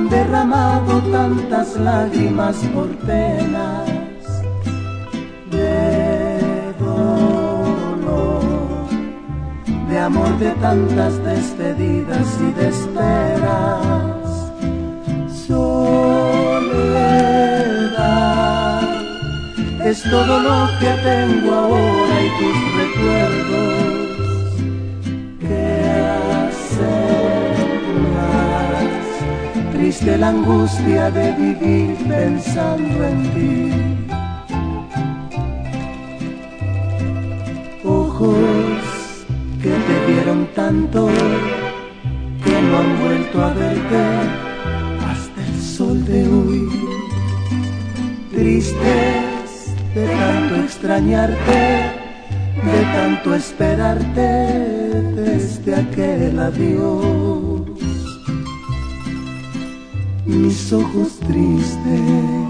han derramado tantas lágrimas por penas de dolor, de amor, de tantas despedidas y de esperas. Soledad es todo lo que tengo ahora y tus recuerdos que hacen más triste la angustia de vivir pensando en ti. Ojos que te vieron tanto que no han vuelto a verte hasta el sol de hoy. Tristes de tanto extrañarte, de tanto esperarte desde aquel adiós. Mis ojos tristes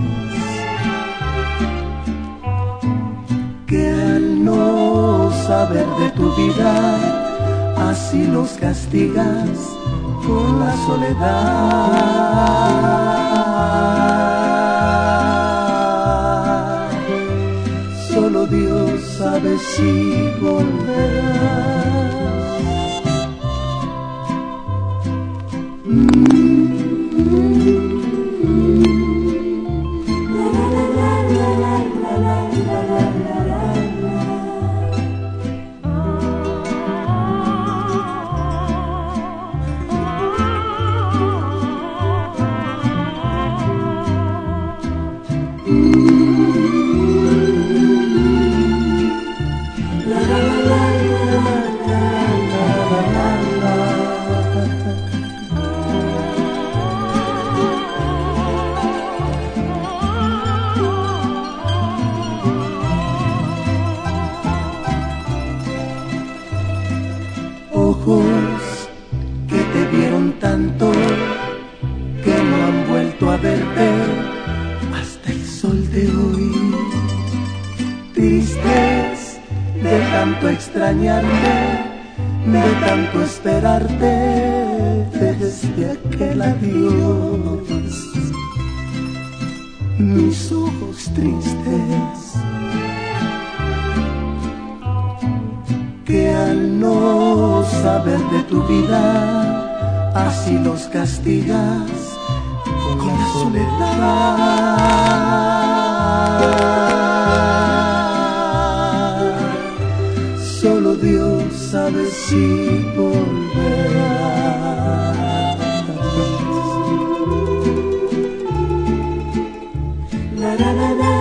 que al no saber de tu vida así los castigas con la soledad. Solo Dios sabe si volverás. Ojos que te vieron tanto que no han vuelto a verte hasta el sol de hoy. Tristes de tanto extrañarte, de tanto esperarte desde aquel adiós. Mis ojos tristes que al no saber de tu vida así los castigas con la soledad. Solo Dios sabe si volverás.